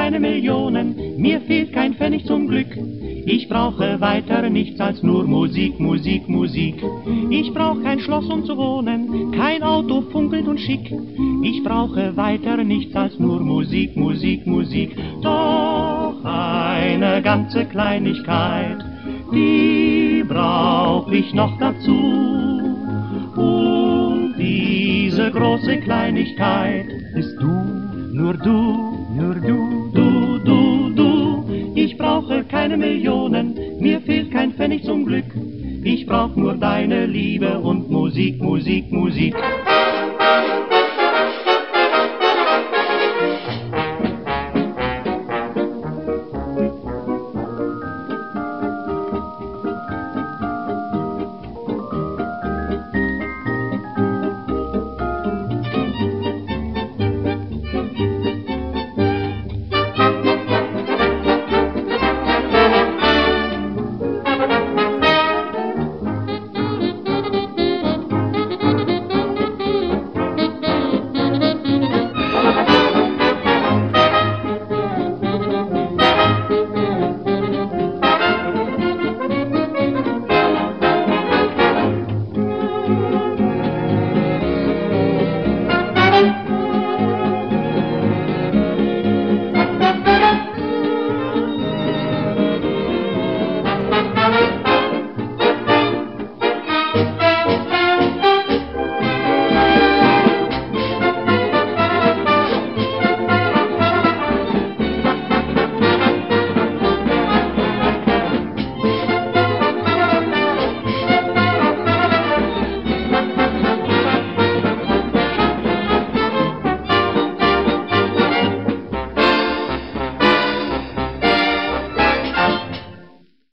keine Millionen, mir fehlt kein Pfennig zum Glück. Ich brauche weiter nichts als nur Musik, Musik, Musik. Ich brauche kein Schloss, um zu wohnen, kein Auto funkelt und schick. Ich brauche weiter nichts als nur Musik, Musik, Musik. Doch eine ganze Kleinigkeit, die brauch ich noch dazu. Und diese große Kleinigkeit bist du, nur du, nur du, du, du, du. Ich brauche keine Millionen, mir fehlt kein Pfennig zum Glück. Ich brauch nur deine Liebe und Musik, Musik, Musik.